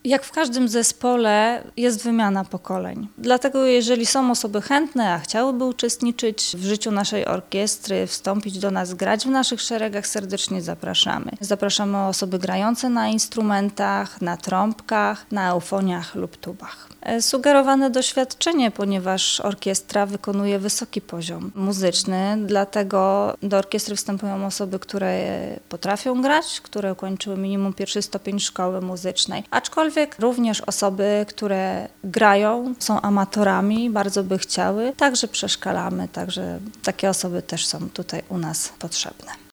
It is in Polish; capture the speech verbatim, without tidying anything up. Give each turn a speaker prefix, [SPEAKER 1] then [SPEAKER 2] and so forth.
[SPEAKER 1] Jak w każdym zespole jest wymiana pokoleń. Dlatego jeżeli są osoby chętne, a chciałyby uczestniczyć w życiu naszej orkiestry, wstąpić do nas, grać w naszych szeregach, serdecznie zapraszamy. Zapraszamy osoby grające na instrumentach, na trąbkach, na eufoniach lub tubach. Sugerowane doświadczenie, ponieważ orkiestra wykonuje wysoki poziom muzyczny, dlatego do orkiestry wstępują osoby, które potrafią grać, które ukończyły minimum pierwszy stopień szkoły muzycznej, aczkolwiek również osoby, które grają, są amatorami, bardzo by chciały, także przeszkalamy, także takie osoby też są tutaj u nas potrzebne.